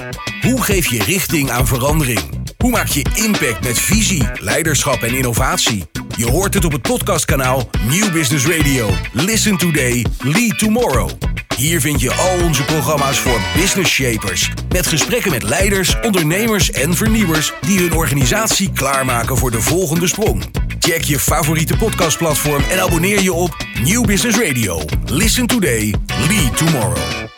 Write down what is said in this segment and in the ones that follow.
Hoe geef je richting aan verandering? Hoe maak je impact met visie, leiderschap en innovatie? Je hoort het op het podcastkanaal Nieuw Business Radio. Listen today, lead tomorrow. Hier vind je al onze programma's voor business shapers. Met gesprekken met leiders, ondernemers en vernieuwers die hun organisatie klaarmaken voor de volgende sprong. Check je favoriete podcastplatform en abonneer je op Nieuw Business Radio. Listen today, lead tomorrow.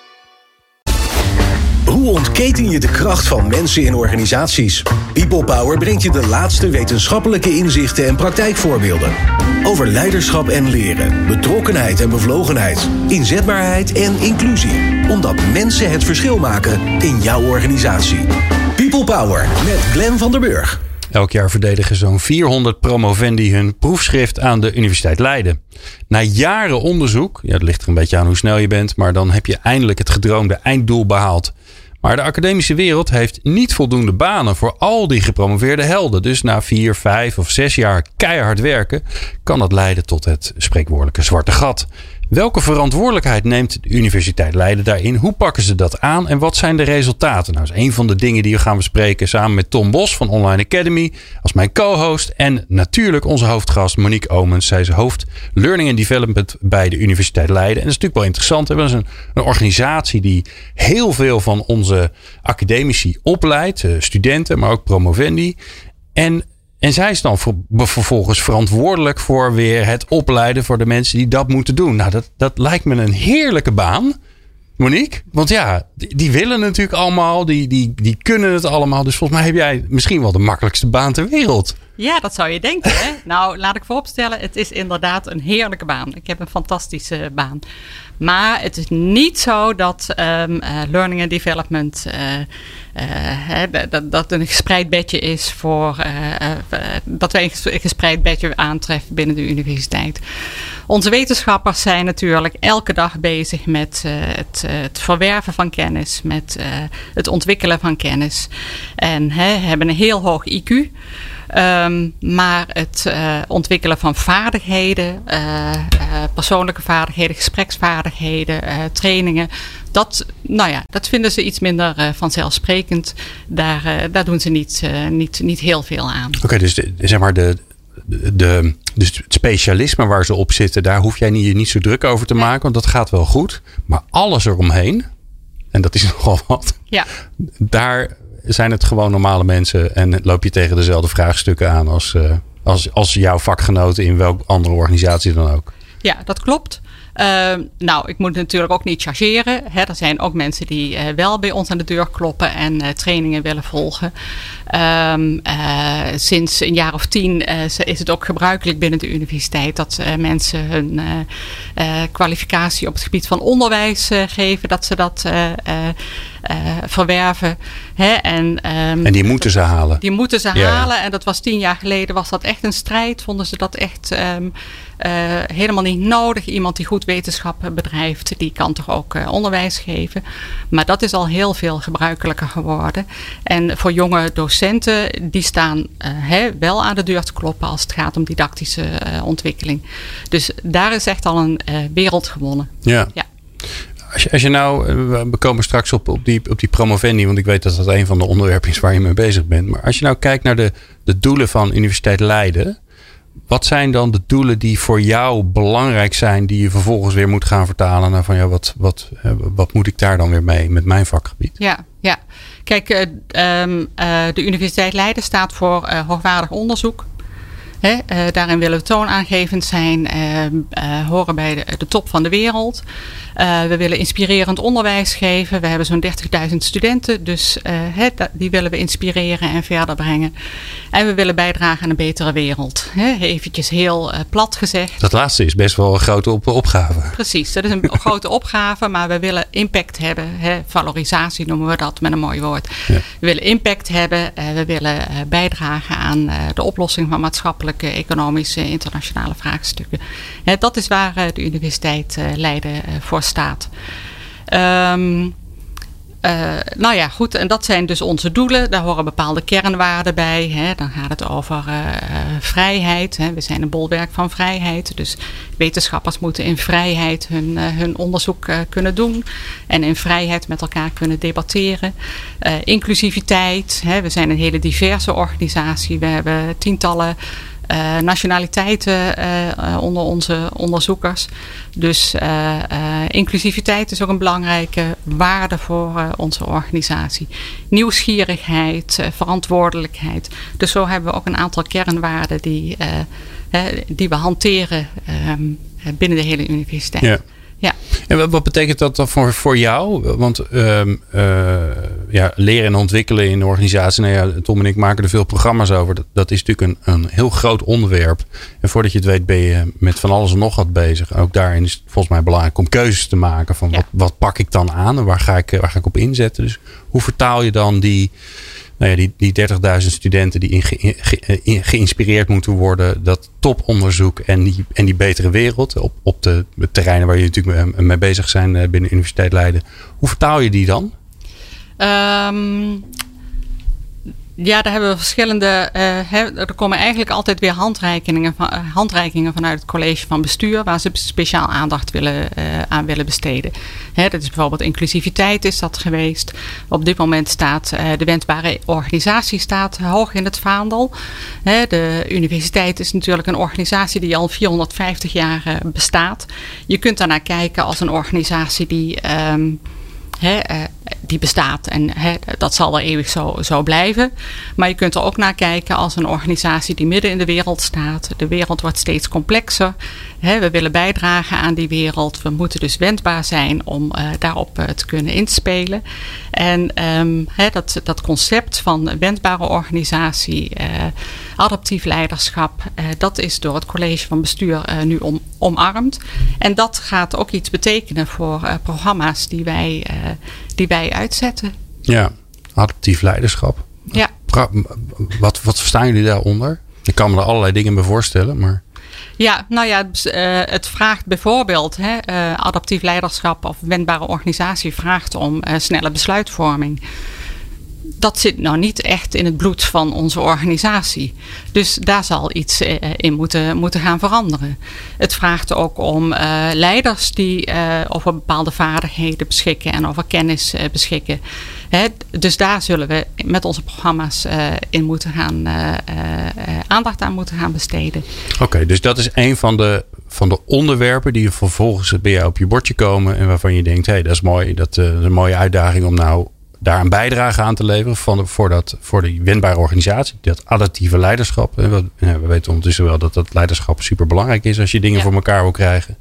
Hoe ontketen je de kracht van mensen in organisaties? People Power brengt je de laatste wetenschappelijke inzichten en praktijkvoorbeelden. Over leiderschap en leren, betrokkenheid en bevlogenheid, inzetbaarheid en inclusie. Omdat mensen het verschil maken in jouw organisatie. People Power met Glenn van der Burg. Elk jaar verdedigen zo'n 400 promovendi hun proefschrift aan de Universiteit Leiden. Na jaren onderzoek, het ligt er een beetje aan hoe snel je bent, maar dan heb je eindelijk het gedroomde einddoel behaald. Maar de academische wereld heeft niet voldoende banen voor al die gepromoveerde helden. Dus na 4, 5 of 6 jaar keihard werken kan dat leiden tot het spreekwoordelijke zwarte gat. Welke verantwoordelijkheid neemt de Universiteit Leiden daarin? Hoe pakken ze dat aan en wat zijn de resultaten? Nou, dat is een van de dingen die we gaan bespreken samen met Tom Bos van Online Academy als mijn co-host. En natuurlijk onze hoofdgast Monique Omens. Zij is hoofd Learning and Development bij de Universiteit Leiden. En dat is natuurlijk wel interessant. We hebben een organisatie die heel veel van onze academici opleidt. Studenten, maar ook promovendi. En zij is dan vervolgens verantwoordelijk voor weer het opleiden voor de mensen die dat moeten doen. Nou, dat lijkt me een heerlijke baan, Monique. Want ja, die willen natuurlijk allemaal, die kunnen het allemaal. Dus volgens mij heb jij misschien wel de makkelijkste baan ter wereld. Ja, dat zou je denken. Hè? Nou, laat ik vooropstellen, het is inderdaad een heerlijke baan. Ik heb een fantastische baan. Maar het is niet zo dat learning and development dat een gespreid bedje is voor dat wij een gespreid bedje aantreffen binnen de universiteit. Onze wetenschappers zijn natuurlijk elke dag bezig met het verwerven van kennis, met het ontwikkelen van kennis. En hebben een heel hoog IQ. Maar het ontwikkelen van vaardigheden, persoonlijke vaardigheden, gespreksvaardigheden, trainingen, dat vinden ze iets minder vanzelfsprekend. Daar doen ze niet heel veel aan. Oké, dus zeg maar dus het specialisme waar ze op zitten, daar hoef jij je niet zo druk over te maken, want dat gaat wel goed. Maar alles eromheen, en dat is nogal wat, daar zijn het gewoon normale mensen en loop je tegen dezelfde vraagstukken aan als jouw vakgenoten in welke andere organisatie dan ook. Ja, dat klopt. Ik moet natuurlijk ook niet chargeren. Er zijn ook mensen die wel bij ons aan de deur kloppen en trainingen willen volgen. Sinds een jaar of 10 is het ook gebruikelijk binnen de universiteit dat mensen hun kwalificatie op het gebied van onderwijs geven. Dat ze dat verwerven. En die moeten ze halen. Die moeten ze halen. En dat was 10 jaar geleden was dat echt een strijd. Vonden ze dat echt helemaal niet nodig. Iemand die goed wetenschap bedrijft, die kan toch ook onderwijs geven. Maar dat is al heel veel gebruikelijker geworden. En voor jonge docenten, die staan wel aan de deur te kloppen als het gaat om didactische ontwikkeling. Dus daar is echt al een wereld gewonnen. Ja. Als je nou, we komen straks op die promovendi, want ik weet dat dat een van de onderwerpen is waar je mee bezig bent. Maar als je nou kijkt naar de doelen van Universiteit Leiden, wat zijn dan de doelen die voor jou belangrijk zijn, die je vervolgens weer moet gaan vertalen naar van wat moet ik daar dan weer mee met mijn vakgebied? Ja. Kijk, de Universiteit Leiden staat voor hoogwaardig onderzoek. Daarin willen we toonaangevend zijn, horen bij de top van de wereld. We willen inspirerend onderwijs geven. We hebben zo'n 30.000 studenten, dus die willen we inspireren en verder brengen. En we willen bijdragen aan een betere wereld. Eventjes heel plat gezegd. Dat laatste is best wel een grote opgave. Precies, dat is een grote opgave, maar we willen impact hebben. Valorisatie noemen we dat met een mooi woord. Ja. We willen impact hebben. We willen bijdragen aan de oplossing van maatschappelijke, economische, internationale vraagstukken. Dat is waar de Universiteit Leiden voor staat. Nou ja, goed. En dat zijn dus onze doelen. Daar horen bepaalde kernwaarden bij. Hè. Dan gaat het over vrijheid. Hè. We zijn een bolwerk van vrijheid. Dus wetenschappers moeten in vrijheid hun onderzoek kunnen doen. En in vrijheid met elkaar kunnen debatteren. Inclusiviteit. Hè. We zijn een hele diverse organisatie. We hebben tientallen nationaliteiten onder onze onderzoekers. Dus inclusiviteit is ook een belangrijke waarde voor onze organisatie. Nieuwsgierigheid, verantwoordelijkheid. Dus zo hebben we ook een aantal kernwaarden die we hanteren binnen de hele universiteit. Ja. Ja. En wat betekent dat dan voor jou? Want leren en ontwikkelen in de organisatie. Nou ja, Tom en ik maken er veel programma's over. Dat is natuurlijk een heel groot onderwerp. En voordat je het weet ben je met van alles en nog wat bezig. Ook daarin is het volgens mij belangrijk om keuzes te maken. Van wat pak ik dan aan en waar ga ik op inzetten? Dus hoe vertaal je dan die 30.000 studenten die geïnspireerd moeten worden, dat toponderzoek en die betere wereld op de terreinen waar je natuurlijk mee bezig zijn binnen Universiteit Leiden. Hoe vertaal je die dan? Daar hebben we verschillende. Er komen eigenlijk altijd weer handreikingen vanuit het college van bestuur, waar ze speciaal aandacht aan willen besteden. Dat is bijvoorbeeld inclusiviteit is dat geweest. Op dit moment staat de wendbare organisatie staat hoog in het vaandel. De universiteit is natuurlijk een organisatie die al 450 jaar bestaat. Je kunt daarnaar kijken als een organisatie die bestaat en dat zal er eeuwig zo blijven. Maar je kunt er ook naar kijken als een organisatie die midden in de wereld staat. De wereld wordt steeds complexer. We willen bijdragen aan die wereld. We moeten dus wendbaar zijn om daarop te kunnen inspelen. En dat concept van wendbare organisatie, adaptief leiderschap, dat is door het college van bestuur nu omarmd. En dat gaat ook iets betekenen voor programma's die wij uitzetten. Ja, adaptief leiderschap. Ja. Wat verstaan jullie daaronder? Ik kan me er allerlei dingen bij voorstellen, maar... Ja, nou ja, het vraagt bijvoorbeeld adaptief leiderschap of wendbare organisatie vraagt om snelle besluitvorming. Dat zit nou niet echt in het bloed van onze organisatie. Dus daar zal iets in moeten gaan veranderen. Het vraagt ook om leiders die over bepaalde vaardigheden beschikken en over kennis beschikken. Dus daar zullen we met onze programma's in moeten gaan aandacht aan moeten gaan besteden. Oké, dus dat is een van de onderwerpen die vervolgens bij jou op je bordje komen en waarvan je denkt, dat is mooi, dat is een mooie uitdaging om nou daar een bijdrage aan te leveren voor die wendbare organisatie, dat adaptieve leiderschap. We weten ondertussen wel dat leiderschap super belangrijk is als je dingen voor elkaar wil krijgen.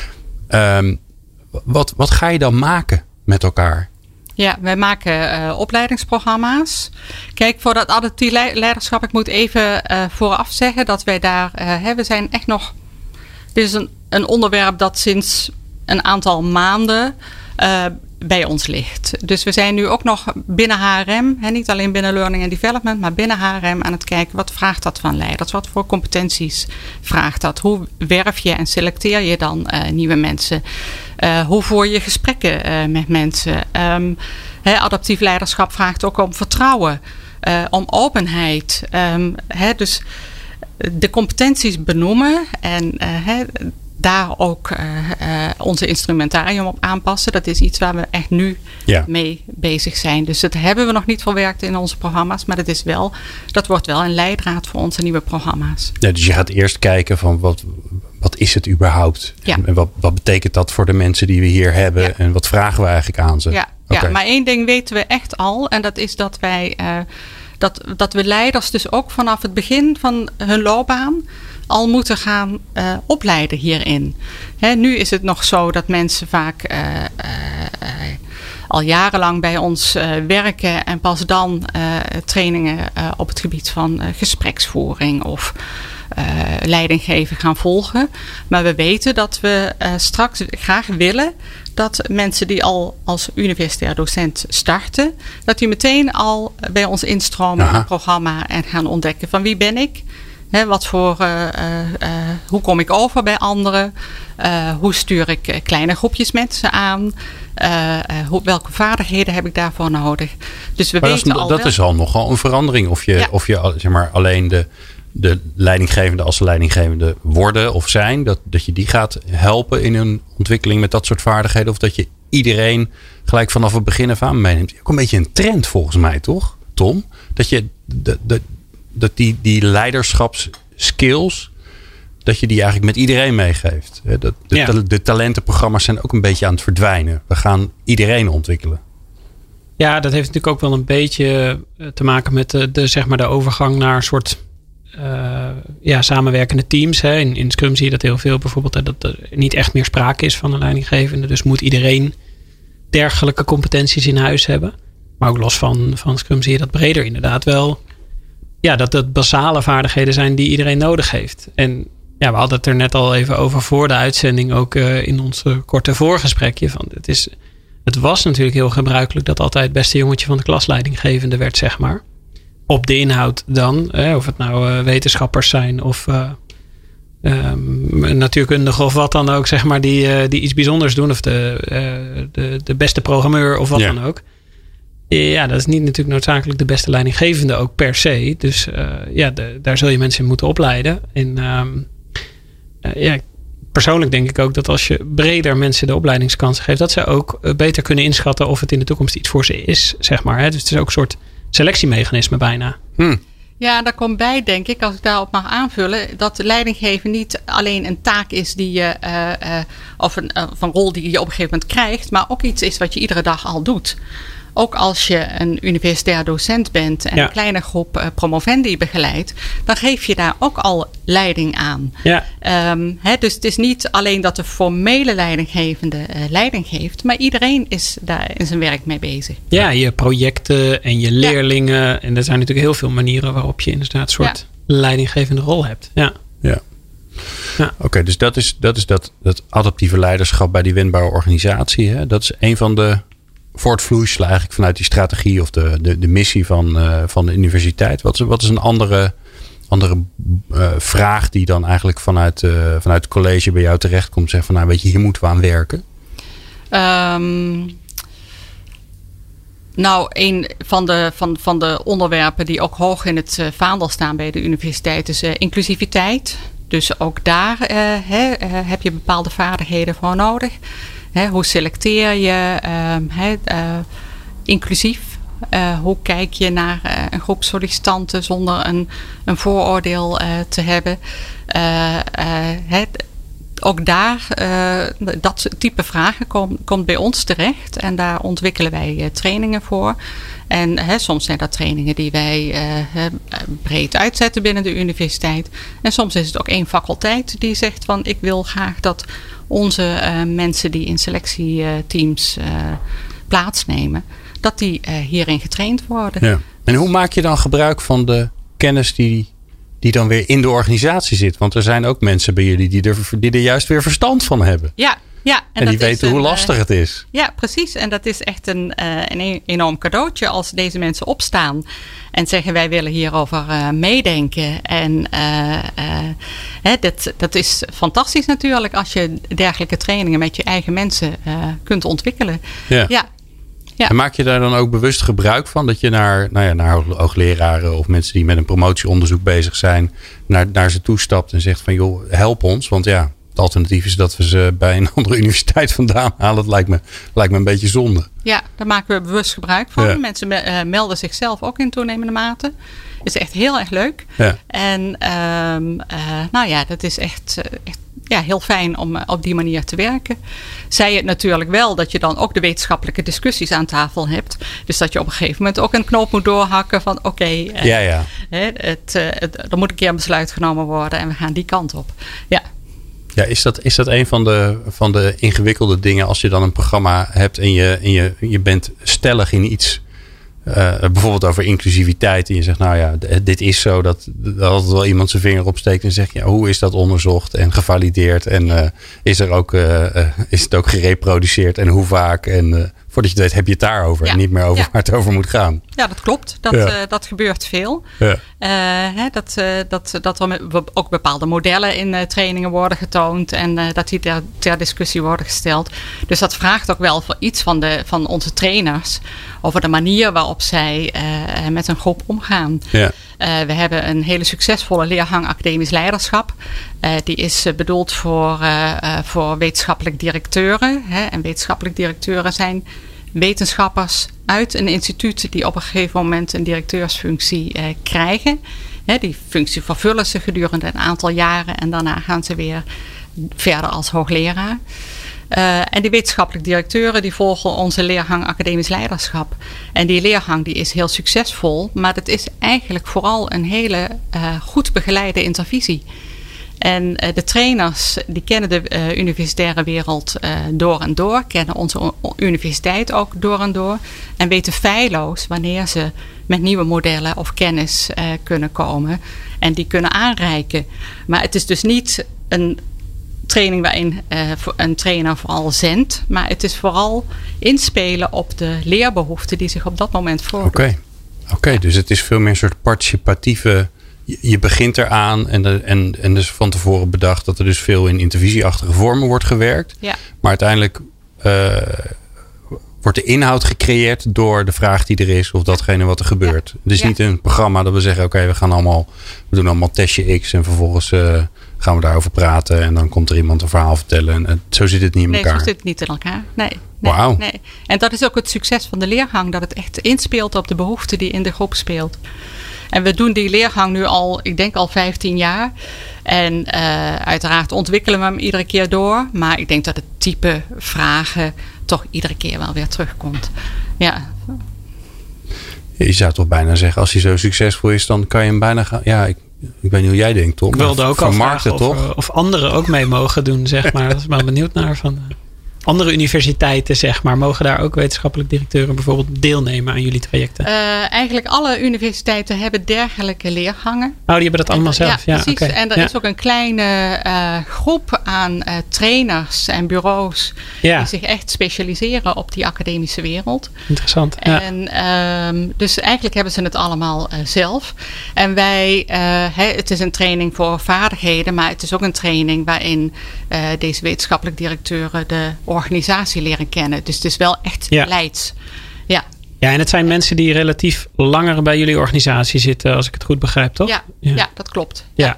Wat ga je dan maken met elkaar? Ja, wij maken opleidingsprogramma's. Kijk, voor dat adaptief leiderschap, ik moet even vooraf zeggen dat wij daar, we zijn echt nog, dit is een onderwerp dat sinds een aantal maanden bij ons ligt. Dus we zijn nu ook nog binnen HRM, niet alleen binnen Learning and Development, maar binnen HRM aan het kijken, wat vraagt dat van leiders? Wat voor competenties vraagt dat? Hoe werf je en selecteer je dan nieuwe mensen? Hoe voer je gesprekken met mensen? Adaptief leiderschap vraagt ook om vertrouwen, om openheid. Dus de competenties benoemen en daar ook onze instrumentarium op aanpassen. Dat is iets waar we echt nu mee bezig zijn. Dus dat hebben we nog niet verwerkt in onze programma's. Maar dat wordt wel een leidraad voor onze nieuwe programma's. Ja, dus je gaat eerst kijken van wat is het überhaupt? Ja. En wat betekent dat voor de mensen die we hier hebben? Ja. En wat vragen we eigenlijk aan ze? Ja, okay. Maar één ding weten we echt al. En dat is dat wij dat we leiders dus ook vanaf het begin van hun loopbaan al moeten gaan opleiden hierin. Nu is het nog zo dat mensen vaak al jarenlang bij ons werken en pas dan trainingen op het gebied van gespreksvoering of leidinggeven gaan volgen. Maar we weten dat we straks graag willen dat mensen die al als universitair docent starten, dat die meteen al bij ons instromen in het programma en gaan ontdekken van wie ben ik? Hoe kom ik over bij anderen? Hoe stuur ik kleine groepjes mensen aan? Welke vaardigheden heb ik daarvoor nodig? Dus dat is al nogal een verandering. Of je zeg maar, alleen de leidinggevende als de leidinggevende worden of zijn. Dat je die gaat helpen in hun ontwikkeling met dat soort vaardigheden. Of dat je iedereen gelijk vanaf het begin af aan meeneemt. Ook een beetje een trend volgens mij, toch, Tom? Dat die leiderschapsskills, dat je die eigenlijk met iedereen meegeeft. De talentenprogramma's zijn ook een beetje aan het verdwijnen. We gaan iedereen ontwikkelen. Ja, dat heeft natuurlijk ook wel een beetje te maken met de overgang naar een soort samenwerkende teams. Hè. In Scrum zie je dat heel veel bijvoorbeeld. Dat er niet echt meer sprake is van een leidinggevende. Dus moet iedereen dergelijke competenties in huis hebben. Maar ook los van Scrum zie je dat breder inderdaad wel. Ja, dat het basale vaardigheden zijn die iedereen nodig heeft. En ja, we hadden het er net al even over voor de uitzending. Ook in ons korte voorgesprekje. Het was natuurlijk heel gebruikelijk dat altijd het beste jongetje van de klas leidinggevende werd, zeg maar. Op de inhoud dan. Of het nou wetenschappers zijn of natuurkundigen of wat dan ook, zeg maar, die iets bijzonders doen. Of de beste programmeur of wat dan ook. Ja, dat is niet natuurlijk noodzakelijk de beste leidinggevende ook per se. Dus daar zul je mensen in moeten opleiden. En persoonlijk denk ik ook dat als je breder mensen de opleidingskansen geeft, dat ze ook beter kunnen inschatten of het in de toekomst iets voor ze is, zeg maar. Hè? Dus het is ook een soort selectiemechanisme bijna. Ja, daar komt bij, denk ik, als ik daarop mag aanvullen, dat leidinggeven niet alleen een taak is die je, of een rol die je op een gegeven moment krijgt, maar ook iets is wat je iedere dag al doet. Ook als je een universitair docent bent en een kleine groep promovendi begeleidt, dan geef je daar ook al leiding aan. Ja. Dus het is niet alleen dat de formele leidinggevende leiding geeft, maar iedereen is daar in zijn werk mee bezig. Ja, je projecten en je leerlingen. Ja. En er zijn natuurlijk heel veel manieren waarop je inderdaad een soort leidinggevende rol hebt. Ja. Oké, dus dat is dat adaptieve leiderschap bij die wendbare organisatie. Hè? Dat is een van de voortvloeiselen eigenlijk vanuit die strategie of de missie van de universiteit. Wat is een andere vraag die dan eigenlijk vanuit het college bij jou terechtkomt? Zeg van, nou weet je, hier moeten we aan werken. Een van de onderwerpen die ook hoog in het vaandel staan bij de universiteit is inclusiviteit. Dus ook daar heb je bepaalde vaardigheden voor nodig. Hoe selecteer je inclusief? Hoe kijk je naar een groep sollicitanten zonder een vooroordeel te hebben? Ook daar, dat type vragen komt bij ons terecht. En daar ontwikkelen wij trainingen voor. En soms zijn dat trainingen die wij breed uitzetten binnen de universiteit. En soms is het ook één faculteit die zegt van, ik wil graag dat onze mensen die in selectieteams plaatsnemen, dat die hierin getraind worden. Ja. En hoe maak je dan gebruik van de kennis die dan weer in de organisatie zit? Want er zijn ook mensen bij jullie die er juist weer verstand van hebben. Ja. En die weten hoe lastig het is. Ja, precies. En dat is echt een enorm cadeautje als deze mensen opstaan en zeggen, wij willen hierover meedenken. En dat is fantastisch natuurlijk als je dergelijke trainingen met je eigen mensen kunt ontwikkelen. Ja. En maak je daar dan ook bewust gebruik van? Dat je naar hoogleraren of mensen die met een promotieonderzoek bezig zijn, naar ze toestapt en zegt van, joh, help ons. Want ja, het alternatief is dat we ze bij een andere universiteit vandaan halen. Dat lijkt me een beetje zonde. Ja, daar maken we bewust gebruik van. Ja. Mensen melden zichzelf ook in toenemende mate. Het is echt heel erg leuk. Ja. En dat is echt heel fijn om op die manier te werken. Zij het natuurlijk wel dat je dan ook de wetenschappelijke discussies aan tafel hebt. Dus dat je op een gegeven moment ook een knoop moet doorhakken van er moet een keer een besluit genomen worden en we gaan die kant op. Ja. Ja, is dat een van de ingewikkelde dingen als je dan een programma hebt en je bent stellig in iets, bijvoorbeeld over inclusiviteit, en je zegt, nou ja, dit is zo, dat altijd wel iemand zijn vinger opsteekt en zegt, ja, hoe is dat onderzocht en gevalideerd en is het ook gereproduceerd en hoe vaak en voordat je het weet heb je het daarover. En niet meer over waar het over moet gaan. Ja, dat klopt. Dat gebeurt veel. Ja. Dat er ook bepaalde modellen in trainingen worden getoond. En dat die ter discussie worden gesteld. Dus dat vraagt ook wel voor iets van onze trainers. Over de manier waarop zij met een groep omgaan. Ja. We hebben een hele succesvolle leergang academisch leiderschap. Die is bedoeld voor wetenschappelijk directeuren. En wetenschappelijk directeuren zijn wetenschappers uit een instituut die op een gegeven moment een directeursfunctie krijgen. Die functie vervullen ze gedurende een aantal jaren en daarna gaan ze weer verder als hoogleraar. En die wetenschappelijk directeuren die volgen onze leergang academisch leiderschap. En die leergang die is heel succesvol, maar dat is eigenlijk vooral een hele goed begeleide intervisie. En de trainers die kennen de universitaire wereld door en door, kennen onze universiteit ook door en door en weten feilloos wanneer ze met nieuwe modellen of kennis kunnen komen en die kunnen aanreiken. Maar het is dus niet een training waarin een trainer vooral zendt, maar het is vooral inspelen op de leerbehoeften die zich op dat moment voordoen. Oké, dus het is veel meer een soort participatieve. Je begint eraan en dus van tevoren bedacht dat er dus veel in intervisieachtige vormen wordt gewerkt. Ja. Maar uiteindelijk wordt de inhoud gecreëerd door de vraag die er is of datgene wat er gebeurt. Ja. Het is niet een programma dat we zeggen we doen allemaal testje X en vervolgens gaan we daarover praten en dan komt er iemand een verhaal vertellen. En zo zit het niet in elkaar. Nee, zo zit het niet in elkaar. Nee. Wauw. Nee. En dat is ook het succes van de leergang, dat het echt inspeelt op de behoefte die in de groep speelt. En we doen die leergang nu al 15 jaar. En uiteraard ontwikkelen we hem iedere keer door. Maar ik denk dat het type vragen toch iedere keer wel weer terugkomt. Ja. Je zou toch bijna zeggen, als hij zo succesvol is, dan kan je hem bijna gaan. Ja, ik weet niet hoe jij denkt, Tom. Ik wilde ook al vragen of anderen ook mee mogen doen, zeg maar. Dat is wel benieuwd naar van andere universiteiten, zeg maar. Mogen daar ook wetenschappelijk directeuren bijvoorbeeld deelnemen aan jullie trajecten? Eigenlijk alle universiteiten hebben dergelijke leergangen. Oh, die hebben dat allemaal zelf? Ja, precies. Okay. En er is ook een kleine groep aan trainers en bureaus die zich echt specialiseren op die academische wereld. Interessant. En dus eigenlijk hebben ze het allemaal zelf. En wij, het is een training voor vaardigheden, maar het is ook een training waarin deze wetenschappelijk directeuren de organisatie leren kennen. Dus het is wel echt leids. Ja, en het zijn mensen die relatief langer bij jullie organisatie zitten, als ik het goed begrijp, toch? Ja, dat klopt. Ja.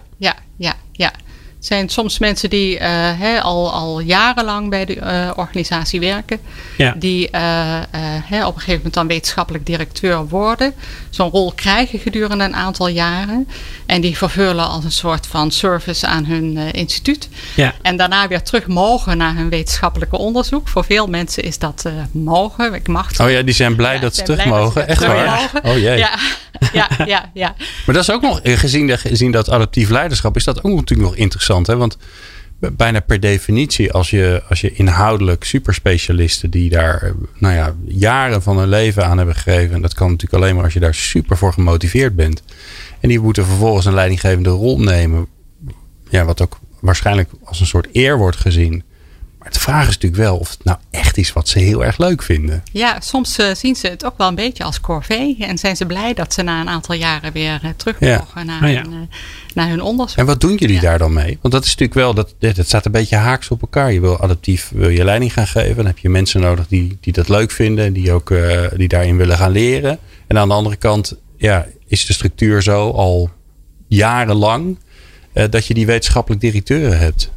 Het zijn soms mensen die al jarenlang bij de organisatie werken. Ja. Die op een gegeven moment dan wetenschappelijk directeur worden. Zo'n rol krijgen gedurende een aantal jaren. En die vervullen als een soort van service aan hun instituut. Ja. En daarna weer terug mogen naar hun wetenschappelijke onderzoek. Voor veel mensen is dat mogen. Ik mag het. Oh ja, die zijn blij dat ze terug mogen. Echt waar? Oh jee. Ja. Maar dat is ook nog, gezien dat adaptief leiderschap, is dat ook natuurlijk nog interessant. Hè? Want bijna per definitie, als je inhoudelijk superspecialisten die daar jaren van hun leven aan hebben gegeven. En dat kan natuurlijk alleen maar als je daar super voor gemotiveerd bent. En die moeten vervolgens een leidinggevende rol nemen. Ja, wat ook waarschijnlijk als een soort eer wordt gezien. Maar de vraag is natuurlijk wel of het nou echt is wat ze heel erg leuk vinden. Ja, soms zien ze het ook wel een beetje als corvée. En zijn ze blij dat ze na een aantal jaren weer terug mogen naar hun onderzoek. En wat doen jullie daar dan mee? Want dat is natuurlijk wel, dat staat een beetje haaks op elkaar. Je wil adaptief je leiding gaan geven. Dan heb je mensen nodig die dat leuk vinden. En die ook die daarin willen gaan leren. En aan de andere kant is de structuur zo al jarenlang dat je die wetenschappelijk directeuren hebt.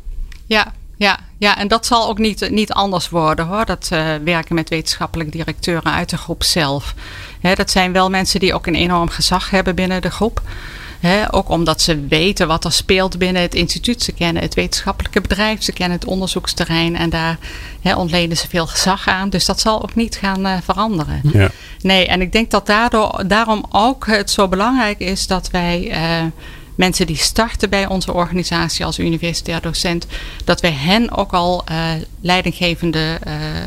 Ja, en dat zal ook niet anders worden hoor. Dat werken met wetenschappelijk directeuren uit de groep zelf. Dat zijn wel mensen die ook een enorm gezag hebben binnen de groep. Ook omdat ze weten wat er speelt binnen het instituut. Ze kennen het wetenschappelijke bedrijf, ze kennen het onderzoeksterrein en daar ontlenen ze veel gezag aan. Dus dat zal ook niet gaan veranderen. Ja. Nee, en ik denk dat daarom ook het zo belangrijk is dat wij mensen die starten bij onze organisatie als universitair docent, dat wij hen ook al leidinggevende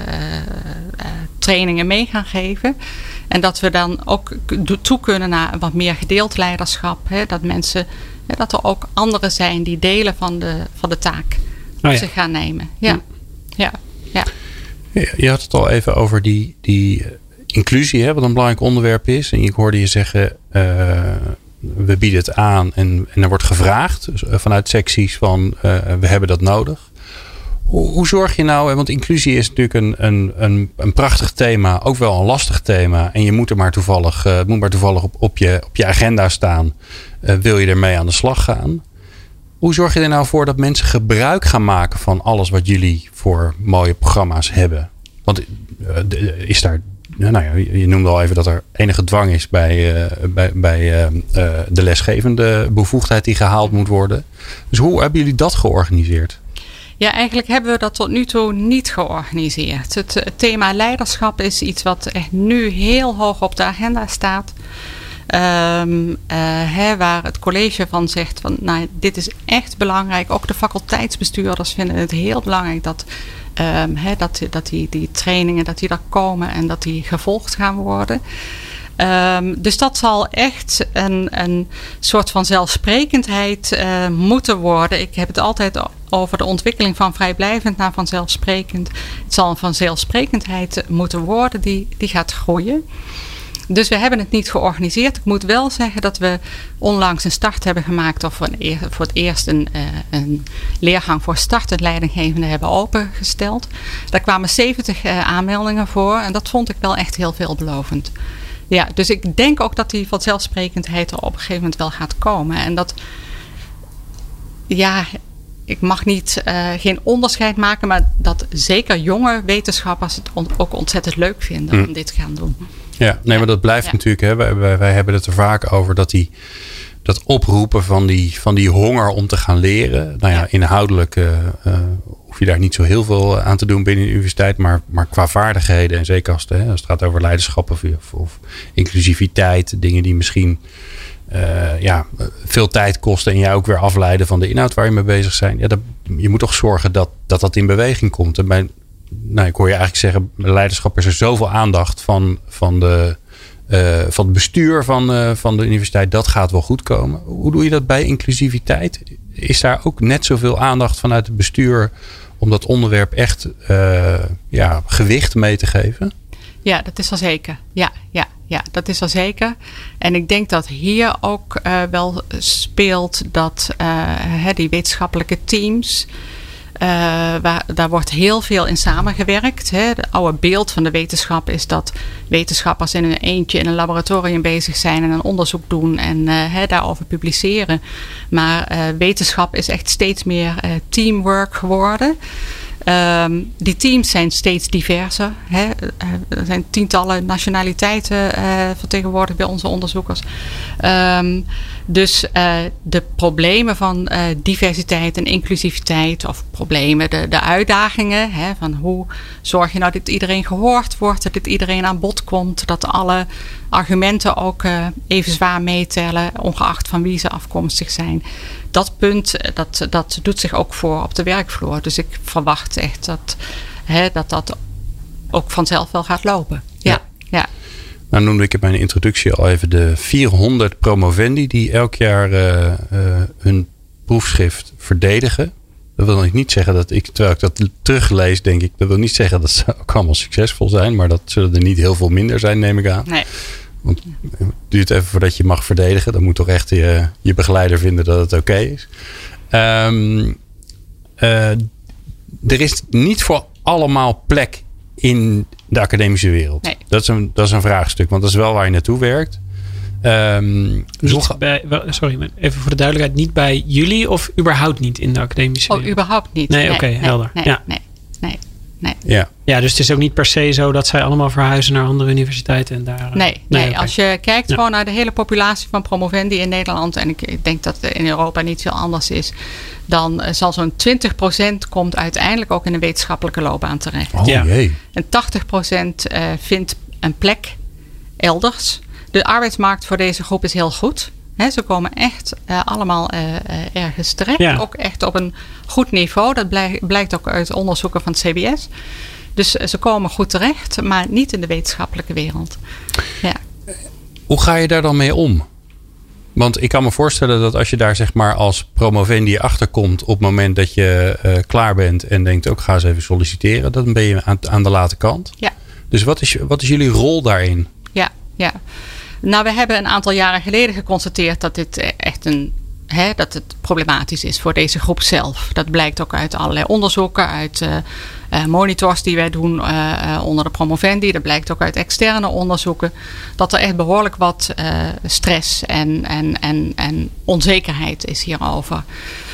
trainingen mee gaan geven. En dat we dan ook toe kunnen naar wat meer gedeeld leiderschap. Dat mensen, dat er ook anderen zijn die delen van de taak op zich gaan nemen. Ja. Je had het al even over die inclusie, wat een belangrijk onderwerp is. En ik hoorde je zeggen, we bieden het aan en er wordt gevraagd vanuit secties van we hebben dat nodig. Hoe zorg je nou, want inclusie is natuurlijk een prachtig thema, ook wel een lastig thema. En je moet er maar toevallig, op je agenda staan. Wil je ermee aan de slag gaan? Hoe zorg je er nou voor dat mensen gebruik gaan maken van alles wat jullie voor mooie programma's hebben? Want is daar, je noemde al even dat er enige dwang is bij de lesgevende bevoegdheid die gehaald moet worden. Dus hoe hebben jullie dat georganiseerd? Ja, eigenlijk hebben we dat tot nu toe niet georganiseerd. Het thema leiderschap is iets wat echt nu heel hoog op de agenda staat. Waar het college van zegt van, dit is echt belangrijk. Ook de faculteitsbestuurders vinden het heel belangrijk dat die trainingen dat die er komen en dat die gevolgd gaan worden. Dus dat zal echt een soort van zelfsprekendheid moeten worden. Ik heb het altijd over de ontwikkeling van vrijblijvend naar vanzelfsprekend. Het zal een vanzelfsprekendheid moeten worden die gaat groeien. Dus we hebben het niet georganiseerd. Ik moet wel zeggen dat we onlangs een start hebben gemaakt. Of voor het eerst een leergang voor startend leidinggevenden hebben opengesteld. Daar kwamen 70 aanmeldingen voor. En dat vond ik wel echt heel veelbelovend. Ja, dus ik denk ook dat die vanzelfsprekendheid er op een gegeven moment wel gaat komen. En dat, ik mag geen onderscheid maken. Maar dat zeker jonge wetenschappers het ook ontzettend leuk vinden om dit te gaan doen. Ja, maar dat blijft natuurlijk. Wij hebben het er vaak over dat oproepen van die honger om te gaan leren. Inhoudelijk hoef je daar niet zo heel veel aan te doen binnen de universiteit. Maar qua vaardigheden en zeker als het gaat over leiderschap of inclusiviteit. Dingen die misschien veel tijd kosten en jij ook weer afleiden van de inhoud waar je mee bezig bent. Ja, je moet toch zorgen dat in beweging komt. En ik hoor je eigenlijk zeggen, leiderschap is er zoveel aandacht van het bestuur van de universiteit. Dat gaat wel goed komen. Hoe doe je dat bij inclusiviteit? Is daar ook net zoveel aandacht vanuit het bestuur om dat onderwerp echt gewicht mee te geven? Ja, dat is wel zeker. Ja, dat is wel zeker. En ik denk dat hier ook wel speelt dat die wetenschappelijke teams, daar wordt heel veel in samengewerkt. Het oude beeld van de wetenschap is dat wetenschappers in een eentje in een laboratorium bezig zijn en een onderzoek doen en daarover publiceren. Maar wetenschap is echt steeds meer teamwork geworden. Die teams zijn steeds diverser. Er zijn tientallen nationaliteiten vertegenwoordigd bij onze onderzoekers. Dus de problemen van diversiteit en inclusiviteit, of problemen, de uitdagingen, van hoe zorg je nou dat iedereen gehoord wordt, dat iedereen aan bod komt, dat alle argumenten ook even zwaar meetellen, ongeacht van wie ze afkomstig zijn. Dat punt, dat doet zich ook voor op de werkvloer. Dus ik verwacht echt dat ook vanzelf wel gaat lopen. Ja. Nou noemde ik in mijn introductie al even de 400 promovendi die elk jaar hun proefschrift verdedigen. Dat wil niet zeggen terwijl ik dat teruglees, denk ik, dat wil niet zeggen dat ze ook allemaal succesvol zijn. Maar dat zullen er niet heel veel minder zijn, neem ik aan. Nee. Want het duurt even voordat je mag verdedigen. Dan moet toch echt je begeleider vinden dat het oké is. Er is niet voor allemaal plek in de academische wereld. Nee. Dat is een vraagstuk, want dat is wel waar je naartoe werkt. Sorry, even voor de duidelijkheid. Niet bij jullie of überhaupt niet in de academische wereld? Überhaupt niet. Nee, oké, helder. Nee. Ja, dus het is ook niet per se zo dat zij allemaal verhuizen naar andere universiteiten en daar. Nee. Okay. Als je kijkt gewoon naar de hele populatie van promovendi in Nederland, en ik denk dat in Europa niet veel anders is, dan zal zo'n 20% komt uiteindelijk ook in een wetenschappelijke loopbaan terecht. Oh, jee. En 80% vindt een plek elders. De arbeidsmarkt voor deze groep is heel goed. Ze komen echt allemaal ergens terecht. Ja. Ook echt op een goed niveau. Dat blijkt ook uit onderzoeken van het CBS. Dus ze komen goed terecht, maar niet in de wetenschappelijke wereld. Ja. Hoe ga je daar dan mee om? Want ik kan me voorstellen dat als je daar zeg maar als promovendi achterkomt op het moment dat je klaar bent en denkt ook ga eens even solliciteren, dan ben je aan de late kant. Ja. Dus wat is jullie rol daarin? Ja. Nou, we hebben een aantal jaren geleden geconstateerd dat dit echt dat het problematisch is voor deze groep zelf. Dat blijkt ook uit allerlei onderzoeken, uit monitors die wij doen onder de promovendi. Dat blijkt ook uit externe onderzoeken. Dat er echt behoorlijk wat stress en onzekerheid is hierover.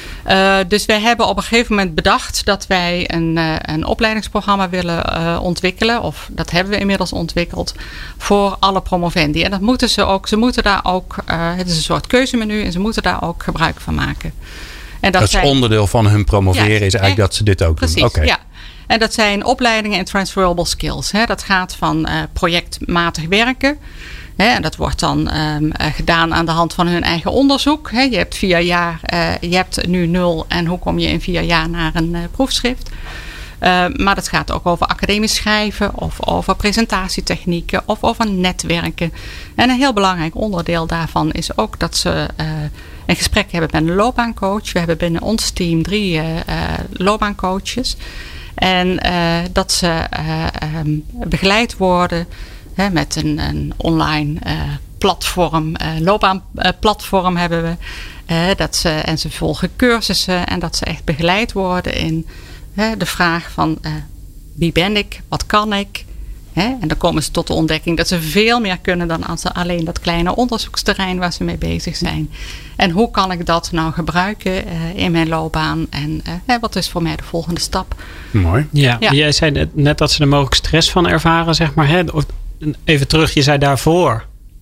Dus wij hebben op een gegeven moment bedacht dat wij een opleidingsprogramma willen ontwikkelen. Of dat hebben we inmiddels ontwikkeld voor alle promovendi. En dat moeten ze ook. Ze moeten daar ook. Het is een soort keuzemenu en ze moeten daar ook gebruik van maken. En dat is onderdeel van hun promoveren is eigenlijk dat ze dit ook precies, doen. Okay. Ja. En dat zijn opleidingen in transferable skills. Dat gaat van projectmatig werken. En dat wordt dan gedaan aan de hand van hun eigen onderzoek. Je hebt 4 jaar, je hebt nu 0 en hoe kom je in 4 jaar naar een proefschrift. Maar dat gaat ook over academisch schrijven of over presentatietechnieken of over netwerken. En een heel belangrijk onderdeel daarvan is ook dat ze een gesprek hebben met een loopbaancoach. We hebben binnen ons team 3 loopbaancoaches. En dat ze begeleid worden met een online platform, loopbaanplatform hebben we. En ze volgen cursussen en dat ze echt begeleid worden in de vraag van wie ben ik, wat kan ik. En dan komen ze tot de ontdekking dat ze veel meer kunnen dan als ze alleen dat kleine onderzoeksterrein waar ze mee bezig zijn. En hoe kan ik dat nou gebruiken in mijn loopbaan en wat is voor mij de volgende stap? Mooi. Ja. Jij zei net dat ze er mogelijk stress van ervaren, zeg maar. Even terug, je zei daarvoor,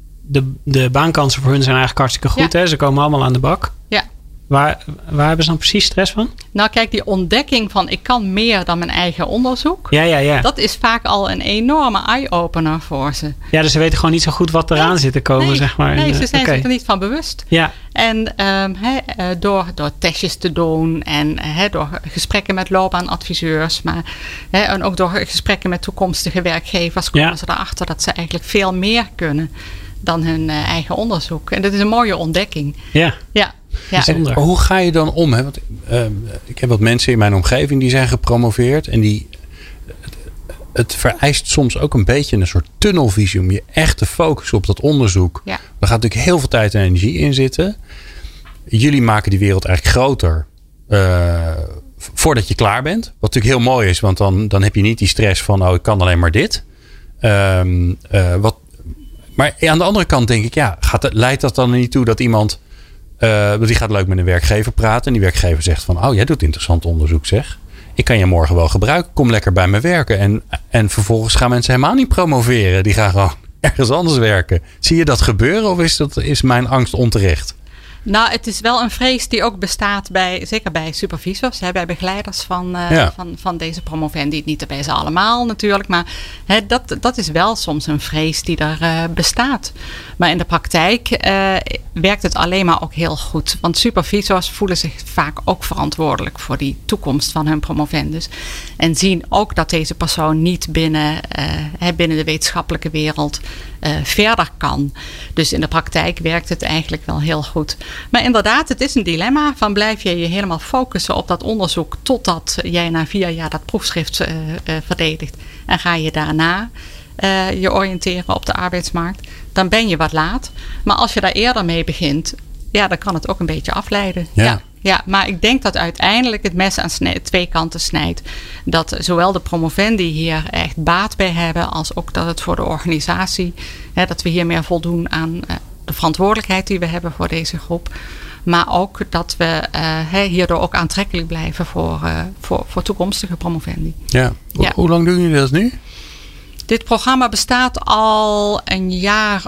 de baankansen voor hun zijn eigenlijk hartstikke goed. Ja. Hè? Ze komen allemaal aan de bak. Ja. Waar hebben ze dan precies stress van? Nou kijk, die ontdekking van ik kan meer dan mijn eigen onderzoek. Ja. Dat is vaak al een enorme eye-opener voor ze. Ja, dus ze weten gewoon niet zo goed wat eraan zit te komen, zeg maar. Nee, ze zijn zich er niet van bewust. Ja. En door testjes te doen en door gesprekken met loopbaanadviseurs, maar en ook door gesprekken met toekomstige werkgevers komen ze erachter dat ze eigenlijk veel meer kunnen dan hun eigen onderzoek. En dat is een mooie ontdekking. Ja. En hoe ga je dan om? Hè? Want, ik heb wat mensen in mijn omgeving die zijn gepromoveerd. En het vereist soms ook een beetje een soort tunnelvisie om je echt te focussen op dat onderzoek. Ja. Daar gaat natuurlijk heel veel tijd en energie in zitten. Jullie maken die wereld eigenlijk groter voordat je klaar bent. Wat natuurlijk heel mooi is, want dan heb je niet die stress van ik kan alleen maar dit. Maar aan de andere kant denk ik, leidt dat dan niet toe dat iemand die gaat leuk met een werkgever praten. En die werkgever zegt van, jij doet interessant onderzoek zeg. Ik kan je morgen wel gebruiken. Kom lekker bij me werken. En vervolgens gaan mensen helemaal niet promoveren. Die gaan gewoon ergens anders werken. Zie je dat gebeuren of is mijn angst onterecht? Nou, het is wel een vrees die ook bestaat zeker bij supervisors, bij begeleiders van deze promovendi. Niet bij ze allemaal natuurlijk, maar dat is wel soms een vrees die er bestaat. Maar in de praktijk werkt het alleen maar ook heel goed. Want supervisors voelen zich vaak ook verantwoordelijk voor die toekomst van hun promovendus. En zien ook dat deze persoon niet binnen de wetenschappelijke wereld verder kan. Dus in de praktijk werkt het eigenlijk wel heel goed. Maar inderdaad, het is een dilemma van blijf je je helemaal focussen op dat onderzoek totdat jij na 4 jaar dat proefschrift verdedigt. En ga je daarna je oriënteren op de arbeidsmarkt. Dan ben je wat laat. Maar als je daar eerder mee begint, dan kan het ook een beetje afleiden. Ja, maar ik denk dat uiteindelijk het mes aan 2 kanten snijdt. Dat zowel de promovendi hier echt baat bij hebben, als ook dat het voor de organisatie, dat we hier meer voldoen aan de verantwoordelijkheid die we hebben voor deze groep. Maar ook dat we hierdoor ook aantrekkelijk blijven voor toekomstige promovendi. Ja. Hoe lang doen jullie dat nu? Dit programma bestaat al een jaar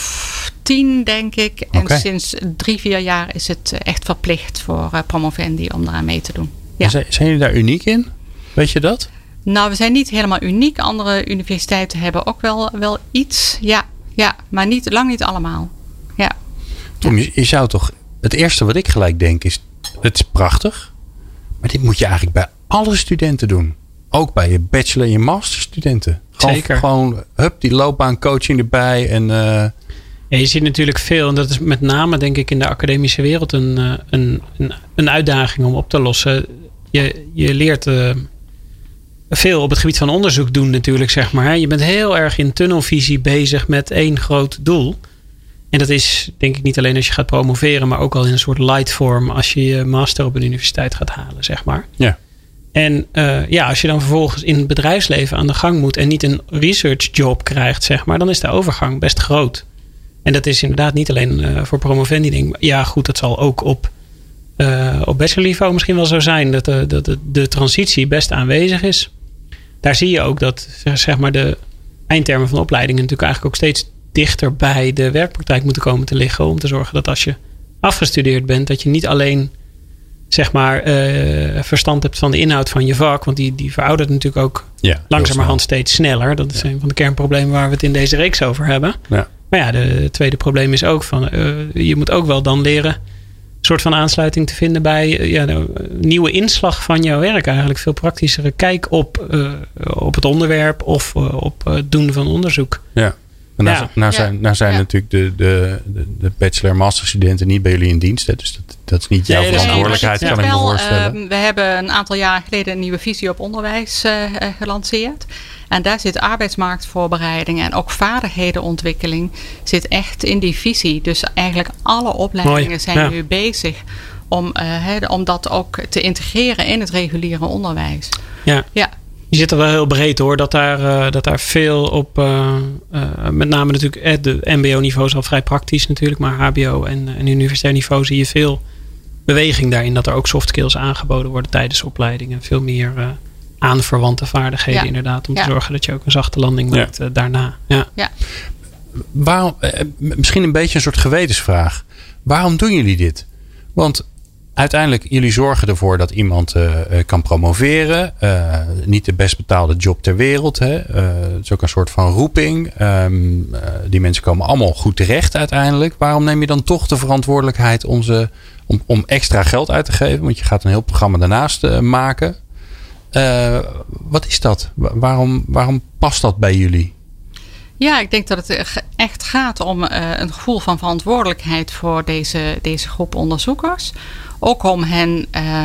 of 10, denk ik. En sinds 3-4 jaar is het echt verplicht voor promovendi om daaraan mee te doen. Ja. Zijn jullie daar uniek in? Weet je dat? Nou, we zijn niet helemaal uniek. Andere universiteiten hebben ook wel iets. Ja, maar lang niet allemaal. Ja. Tom, je zou toch... Het eerste wat ik gelijk denk is... Het is prachtig. Maar dit moet je eigenlijk bij alle studenten doen. Ook bij je bachelor- en je masterstudenten. Zeker. Gewoon die loopbaancoaching erbij. En Ja, je ziet natuurlijk veel, en dat is met name denk ik in de academische wereld een uitdaging om op te lossen. Je leert veel op het gebied van onderzoek doen natuurlijk, zeg maar. Je bent heel erg in tunnelvisie bezig met één groot doel. En dat is denk ik niet alleen als je gaat promoveren, maar ook al in een soort light vorm als je je master op een universiteit gaat halen, zeg maar. Ja. En als je dan vervolgens in het bedrijfsleven aan de gang moet en niet een research job krijgt, zeg maar, dan is de overgang best groot. En dat is inderdaad niet alleen voor promovendi ding. Ja, goed, dat zal ook op bachelorniveau misschien wel zo zijn. Dat de transitie best aanwezig is. Daar zie je ook dat zeg maar de eindtermen van de opleidingen natuurlijk eigenlijk ook steeds dichter bij de werkpraktijk moeten komen te liggen. Om te zorgen dat als je afgestudeerd bent, dat je niet alleen zeg maar verstand hebt van de inhoud van je vak. Want die veroudert natuurlijk ook langzamerhand steeds sneller. Dat is een van de kernproblemen waar we het in deze reeks over hebben. Ja. Maar ja, het tweede probleem is ook van je moet ook wel dan leren een soort van aansluiting te vinden bij de nieuwe inslag van jouw werk. Eigenlijk veel praktischere kijk op het onderwerp of op het doen van onderzoek. Ja. Nou zijn natuurlijk de bachelor- en masterstudenten niet bij jullie in dienst. Hè? Dus dat is niet jouw verantwoordelijkheid, kan ik me voorstellen. We hebben een aantal jaar geleden een nieuwe visie op onderwijs gelanceerd. En daar zit arbeidsmarktvoorbereiding en ook vaardigheden-ontwikkeling zit echt in die visie. Dus eigenlijk alle opleidingen zijn nu bezig om dat ook te integreren in het reguliere onderwijs. Ja. Je zit er wel heel breed hoor. Dat daar veel op, met name natuurlijk de mbo-niveau is al vrij praktisch natuurlijk. Maar hbo en universitair niveau zie je veel beweging daarin. Dat er ook soft skills aangeboden worden tijdens opleidingen. Veel meer aanverwante vaardigheden inderdaad. Om te zorgen dat je ook een zachte landing maakt daarna. Ja. Waarom, misschien een beetje een soort gewetensvraag. Waarom doen jullie dit? Want uiteindelijk, jullie zorgen ervoor dat iemand kan promoveren. Niet de best betaalde job ter wereld. Hè. Het is ook een soort van roeping. Die mensen komen allemaal goed terecht uiteindelijk. Waarom neem je dan toch de verantwoordelijkheid om extra geld uit te geven? Want je gaat een heel programma daarnaast maken. Wat is dat? Waarom past dat bij jullie? Ja, ik denk dat het echt gaat om een gevoel van verantwoordelijkheid voor deze groep onderzoekers. Ook om hen,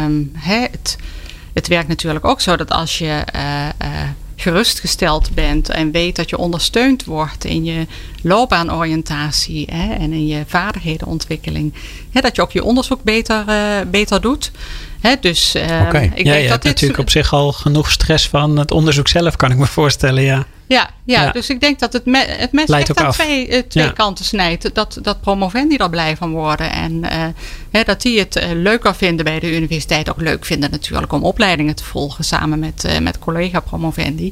het werkt natuurlijk ook zo dat als je gerustgesteld bent en weet dat je ondersteund wordt in je loopbaanoriëntatie en in je vaardighedenontwikkeling, dat je ook je onderzoek beter doet. Dus ik denk dat dit natuurlijk op zich al genoeg stress van het onderzoek zelf, kan ik me voorstellen. Ja, dus ik denk dat het mes echt aan twee kanten snijdt. Dat promovendi er blij van worden. En dat die het leuker vinden bij de universiteit. Ook leuk vinden natuurlijk om opleidingen te volgen samen met collega promovendi.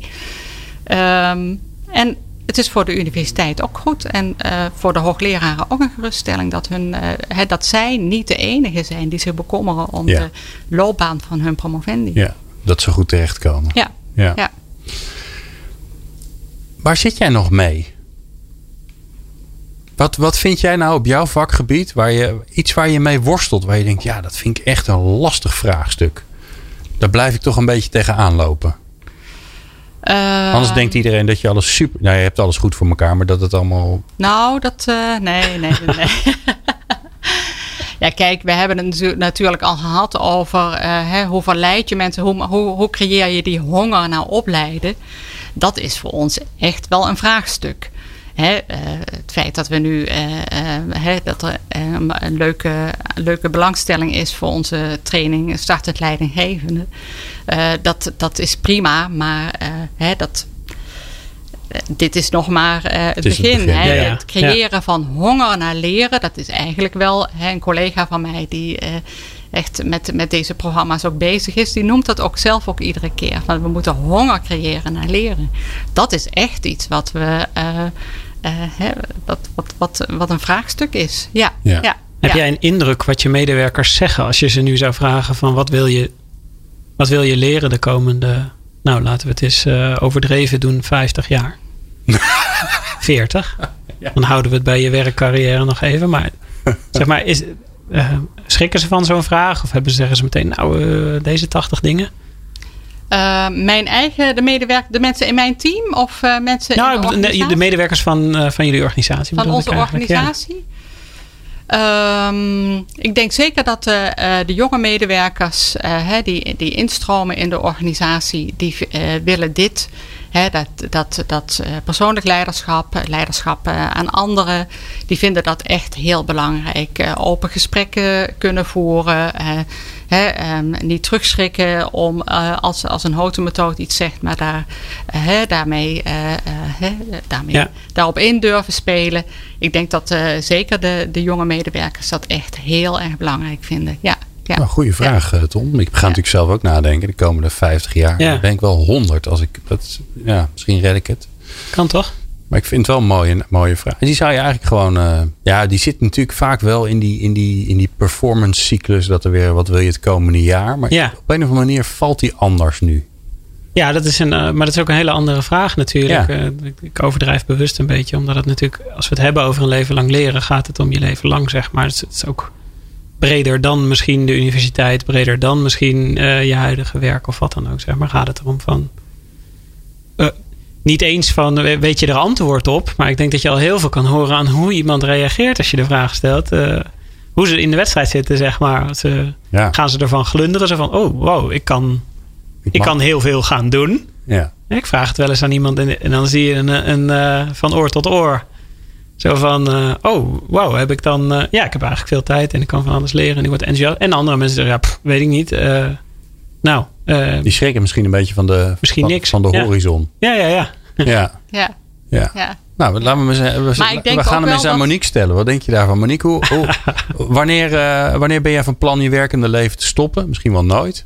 En het is voor de universiteit ook goed. En voor de hoogleraren ook een geruststelling. Dat zij niet de enige zijn die zich bekommeren om de loopbaan van hun promovendi. Ja, dat ze goed terechtkomen. Ja. Waar zit jij nog mee? Wat vind jij nou op jouw vakgebied waar je mee worstelt? Waar je denkt, dat vind ik echt een lastig vraagstuk. Daar blijf ik toch een beetje tegenaan lopen. Anders denkt iedereen dat je alles super... Nou, je hebt alles goed voor elkaar, maar dat het allemaal... Nou, nee. Ja, kijk, we hebben het natuurlijk al gehad over hoe verleid je mensen, hoe creëer je die honger naar opleiden. Dat is voor ons echt wel een vraagstuk. Het feit dat we nu dat er een leuke belangstelling is voor onze training startend leidinggevende. Dat is prima, maar dit is nog maar het begin. Het creëren van honger naar leren, dat is eigenlijk wel een collega van mij die echt met deze programma's ook bezig is. Die noemt dat ook zelf ook iedere keer. Van we moeten honger creëren naar leren. Dat is echt iets wat we wat een vraagstuk is. Ja. Heb jij een indruk wat je medewerkers zeggen als je ze nu zou vragen van wat wil je leren de komende, nou laten we het eens overdreven doen, 50 jaar? 40? Dan houden we het bij je werkcarrière nog even. Maar zeg maar, schrikken ze van zo'n vraag? Of zeggen ze meteen, deze 80 dingen? Mijn eigen, de mensen in mijn team of mensen in de organisatie? De medewerkers van jullie organisatie. Van onze organisatie? Ja. Ik denk zeker dat de jonge medewerkers die instromen in de organisatie, die willen dit. Dat persoonlijk leiderschap aan anderen, die vinden dat echt heel belangrijk. Open gesprekken kunnen voeren. Niet terugschrikken om als een hotemethode iets zegt, maar daarop in durven spelen. Ik denk dat zeker de jonge medewerkers dat echt heel erg belangrijk vinden. Ja. Ja. Nou, goede vraag, Tom. Ik ga natuurlijk zelf ook nadenken. De komende 50 jaar ben ik wel 100. Misschien red ik het. Kan toch? Maar ik vind het wel een mooie vraag. En die zou je eigenlijk gewoon... die zit natuurlijk vaak wel in die performance cyclus. Dat er weer, wat wil je het komende jaar? Maar op een of andere manier valt die anders nu. Ja, maar dat is ook een hele andere vraag natuurlijk. Ja. Ik overdrijf bewust een beetje. Omdat het natuurlijk, als we het hebben over een leven lang leren, gaat het om je leven lang, zeg maar. Het is ook breder dan misschien de universiteit, breder dan misschien je huidige werk of wat dan ook, zeg maar. Gaat het erom van niet eens van weet je er antwoord op, maar ik denk dat je al heel veel kan horen aan hoe iemand reageert als je de vraag stelt. Hoe ze in de wedstrijd zitten, zeg maar. Gaan ze ervan glunderen? Zo van, oh wow, ik kan heel veel gaan doen. Ja. Ik vraag het wel eens aan iemand en dan zie je een van oor tot oor. Zo van, wow, heb ik dan... ik heb eigenlijk veel tijd en ik kan van alles leren. En ik word enthousiast. En andere mensen zeggen, weet ik niet. Die schrikken misschien een beetje van de horizon. Ja. Nou, laten we gaan hem eens aan Monique stellen. Wat denk je daarvan? Monique, wanneer ben jij van plan je werkende leven te stoppen? Misschien wel nooit.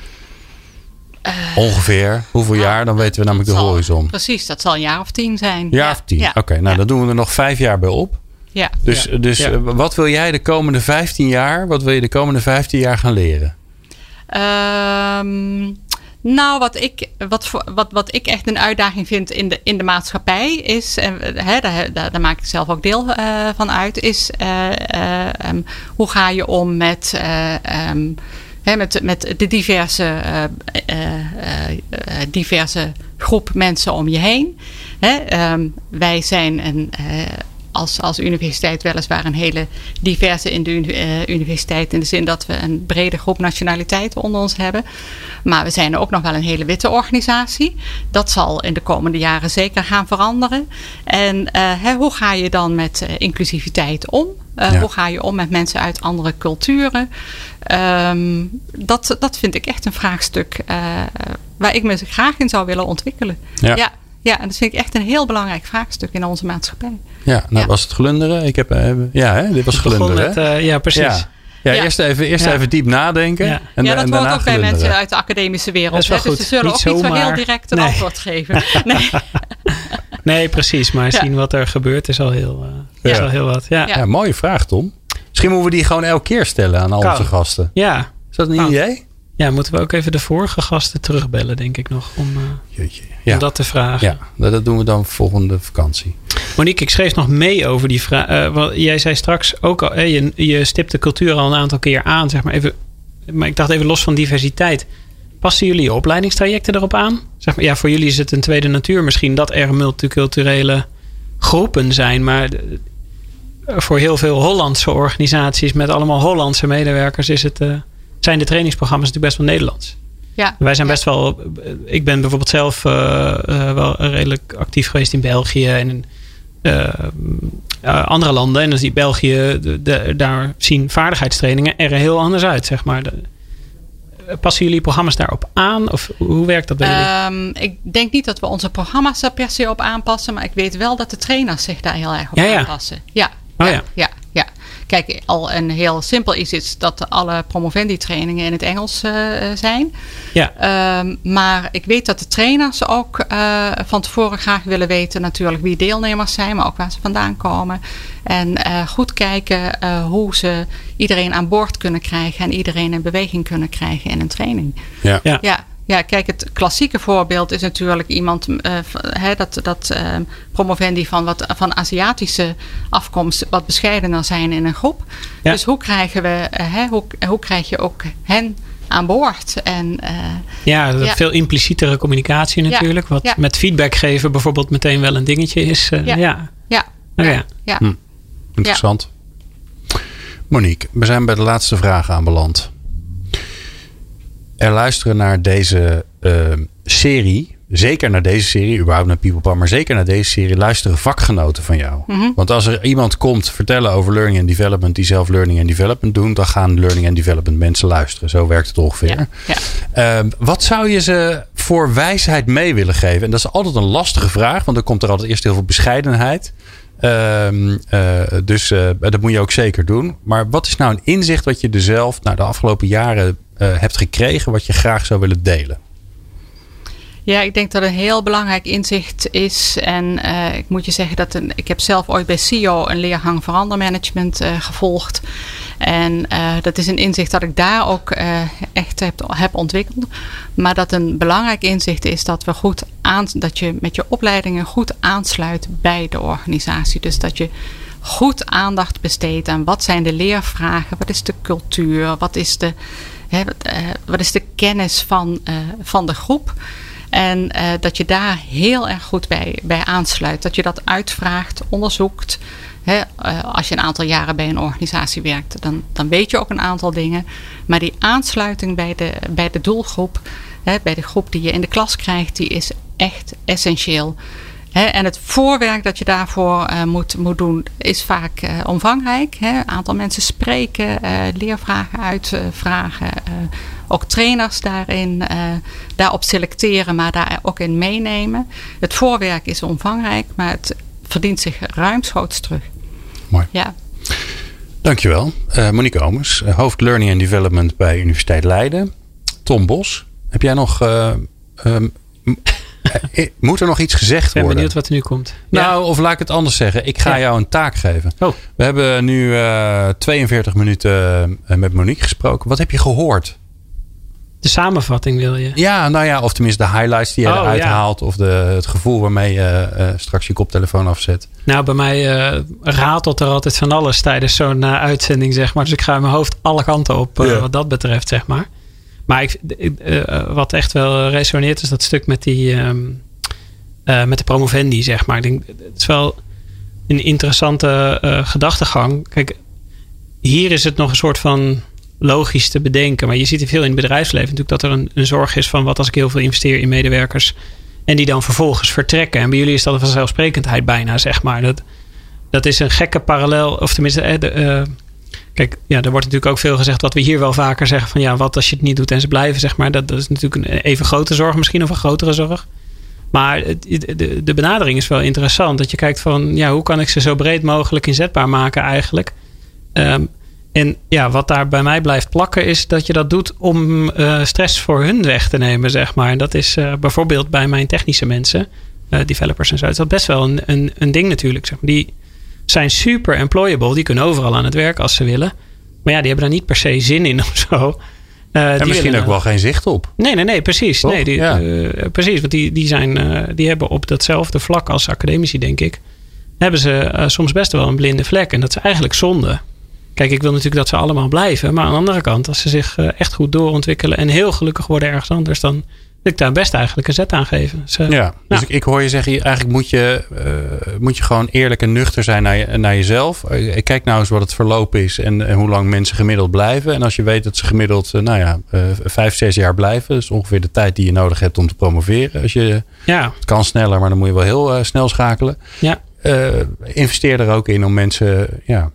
Ongeveer. Hoeveel jaar? Dan weten we namelijk de horizon. Precies, dat zal een jaar of 10 zijn. Of 10. Ja. Oké, dan doen we er nog 5 jaar bij op. Ja. Dus wat wil jij de komende 15 jaar? Wat wil je de komende 15 jaar gaan leren? Wat ik echt een uitdaging vind in de maatschappij is, en daar maak ik zelf ook deel van uit, is hoe ga je om met de diverse groep mensen om je heen. Wij zijn als universiteit weliswaar een hele diverse universiteit, in de zin dat we een brede groep nationaliteiten onder ons hebben. Maar we zijn ook nog wel een hele witte organisatie. Dat zal in de komende jaren zeker gaan veranderen. En hoe ga je dan met inclusiviteit om? Hoe ga je om met mensen uit andere culturen? Dat vind ik echt een vraagstuk waar ik me graag in zou willen ontwikkelen. Ja, en dat vind ik echt een heel belangrijk vraagstuk in onze maatschappij. Was het glunderen? Dit was glunderen. Ja, precies. Eerst even diep nadenken. Ja. En dat hoort ook bij mensen uit de academische wereld. Dus ze zullen ook niet zo heel direct een antwoord geven. Nee, precies. Maar zien wat er gebeurt is al heel wat. Ja, mooie vraag, Tom. Misschien moeten we die gewoon elke keer stellen aan al onze gasten. Ja. Is dat een idee? Ja, moeten we ook even de vorige gasten terugbellen, denk ik nog. Om dat te vragen. Ja, dat doen we dan volgende vakantie. Monique, ik schreef nog mee over die vraag. Jij zei straks ook al, je stipt de cultuur al een aantal keer aan. Zeg maar, even, maar ik dacht even los van diversiteit. Passen jullie opleidingstrajecten erop aan? Zeg maar, voor jullie is het een tweede natuur misschien dat er multiculturele groepen zijn. Maar voor heel veel Hollandse organisaties met allemaal Hollandse medewerkers zijn de trainingsprogramma's natuurlijk best wel Nederlands. Ja. Wij zijn best wel... Ik ben bijvoorbeeld zelf wel redelijk actief geweest in België en in andere landen. En dan zie je België, daar zien vaardigheidstrainingen er heel anders uit, zeg maar. Passen jullie programma's daarop aan? Of hoe werkt dat bij jullie? Ik denk niet dat we onze programma's daar per se op aanpassen. Maar ik weet wel dat de trainers zich daar heel erg op aanpassen. Ja. Kijk, al een heel simpel is dat alle promovendi-trainingen in het Engels zijn. Ja. Maar ik weet dat de trainers ook van tevoren graag willen weten natuurlijk wie deelnemers zijn, maar ook waar ze vandaan komen. En goed kijken hoe ze iedereen aan boord kunnen krijgen en iedereen in beweging kunnen krijgen in een training. Ja, kijk, het klassieke voorbeeld is natuurlijk iemand dat promovendi van Aziatische afkomst wat bescheidener zijn in een groep. Ja. Dus hoe krijg je ook hen aan boord. En, veel implicietere communicatie natuurlijk. Wat met feedback geven bijvoorbeeld meteen wel een dingetje is. Interessant. Monique, we zijn bij de laatste vraag aanbeland. Er luisteren naar deze serie, zeker naar deze serie, überhaupt naar People Power, maar zeker naar deze serie, luisteren vakgenoten van jou. Mm-hmm. Want als er iemand komt vertellen over learning and development, die zelf learning and development doen, dan gaan learning and development mensen luisteren. Zo werkt het ongeveer. Wat zou je ze voor wijsheid mee willen geven? En dat is altijd een lastige vraag, want dan komt er altijd eerst heel veel bescheidenheid. Dus dat moet je ook zeker doen. Maar wat is nou een inzicht wat je er zelf de afgelopen jaren hebt gekregen, wat je graag zou willen delen? Ja, ik denk dat een heel belangrijk inzicht is. En ik moet je zeggen ik heb zelf ooit bij CEO een leergang verandermanagement gevolgd. En dat is een inzicht dat ik daar ook echt heb ontwikkeld. Maar dat een belangrijk inzicht is dat dat je met je opleidingen goed aansluit bij de organisatie. Dus dat je goed aandacht besteedt aan wat zijn de leervragen, wat is de cultuur, wat is de kennis van de groep. En dat je daar heel erg goed bij aansluit. Dat je dat uitvraagt, onderzoekt. Als je een aantal jaren bij een organisatie werkt, dan weet je ook een aantal dingen. Maar die aansluiting bij de doelgroep, bij de groep die je in de klas krijgt, die is echt essentieel. En het voorwerk dat je daarvoor moet doen is vaak omvangrijk. Een aantal mensen spreken, leervragen uitvragen. Ook trainers daarop selecteren, maar daar ook in meenemen. Het voorwerk is omvangrijk, maar het verdient zich ruimschoots terug. Mooi. Ja. Dankjewel. Monique Omers, hoofd Learning and Development bij Universiteit Leiden. Tom Bos, heb jij nog... moet er nog iets gezegd worden? Ik ben benieuwd wat er nu komt. Of laat ik het anders zeggen. Ik ga jou een taak geven. Oh. We hebben nu 42 minuten met Monique gesproken. Wat heb je gehoord? De samenvatting wil je? Ja, of tenminste de highlights die je eruit haalt. Of het gevoel waarmee je straks je koptelefoon afzet. Nou, bij mij ratelt er altijd van alles tijdens zo'n uitzending, zeg maar. Dus ik ga in mijn hoofd alle kanten op wat dat betreft, zeg maar. Maar wat echt wel resoneert is dat stuk met met de promovendi, zeg maar. Ik denk, het is wel een interessante gedachtegang. Kijk, hier is het nog een soort van logisch te bedenken. Maar je ziet er veel in het bedrijfsleven natuurlijk dat er een zorg is van wat als ik heel veel investeer in medewerkers en die dan vervolgens vertrekken. En bij jullie is dat een vanzelfsprekendheid bijna, zeg maar. Dat is een gekke parallel, of tenminste... Kijk, er wordt natuurlijk ook veel gezegd wat we hier wel vaker zeggen van wat als je het niet doet en ze blijven, zeg maar. Dat is natuurlijk een even grote zorg misschien of een grotere zorg. Maar de benadering is wel interessant. Dat je kijkt van hoe kan ik ze zo breed mogelijk inzetbaar maken eigenlijk. En wat daar bij mij blijft plakken is dat je dat doet om stress voor hun weg te nemen, zeg maar. En dat is bijvoorbeeld bij mijn technische mensen, developers en zo. Is dat best wel een ding natuurlijk, zeg maar. Die zijn super employable. Die kunnen overal aan het werk als ze willen. Maar die hebben daar niet per se zin in of zo. En misschien ook wel geen zicht op. Nee, precies. Precies, want die hebben op datzelfde vlak als academici, denk ik, hebben ze soms best wel een blinde vlek. En dat is eigenlijk zonde. Kijk, ik wil natuurlijk dat ze allemaal blijven. Maar aan de andere kant, als ze zich echt goed doorontwikkelen en heel gelukkig worden ergens anders, dan wil ik daar best eigenlijk een zet aan geven. Dus ik hoor je zeggen, eigenlijk moet je gewoon eerlijk en nuchter zijn naar jezelf. Kijk nou eens wat het verloop is en hoe lang mensen gemiddeld blijven. En als je weet dat ze gemiddeld 5-6 jaar blijven, dat is ongeveer de tijd die je nodig hebt om te promoveren. Het kan sneller, maar dan moet je wel heel snel schakelen. Ja. Investeer er ook in om mensen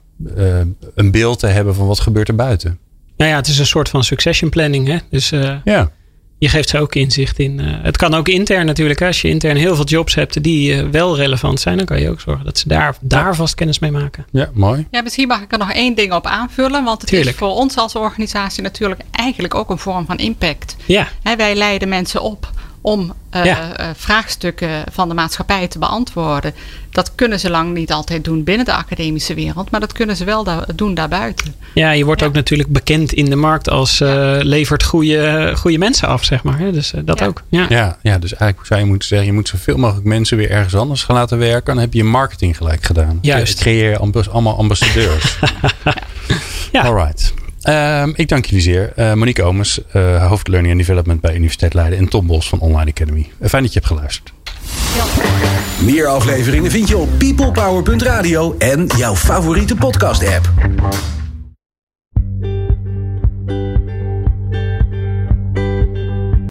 een beeld te hebben van wat gebeurt er buiten. Het is een soort van succession planning. Hè? Dus je geeft ze ook inzicht in. Het kan ook intern natuurlijk. Als je intern heel veel jobs hebt die wel relevant zijn, dan kan je ook zorgen dat ze daar vast kennis mee maken. Ja, mooi. Ja, misschien mag ik er nog 1 ding op aanvullen. Want het is voor ons als organisatie natuurlijk eigenlijk ook een vorm van impact. Ja. Wij leiden mensen op om vraagstukken van de maatschappij te beantwoorden. Dat kunnen ze lang niet altijd doen binnen de academische wereld, maar dat kunnen ze wel doen daarbuiten. Ja, je wordt ook natuurlijk bekend in de markt als levert goede mensen af, zeg maar. Dus dat ook. Ja, dus eigenlijk zou je moeten zeggen, je moet zoveel mogelijk mensen weer ergens anders gaan laten werken. Dan heb je marketing gelijk gedaan. Juist. Dus creëer allemaal ambassadeurs. Alright. Ik dank jullie zeer. Monique Omens, hoofd Learning and Development bij Universiteit Leiden. En Tom Bos van Online Academy. Fijn dat je hebt geluisterd. Meer afleveringen vind je op peoplepower.radio en jouw favoriete podcast app.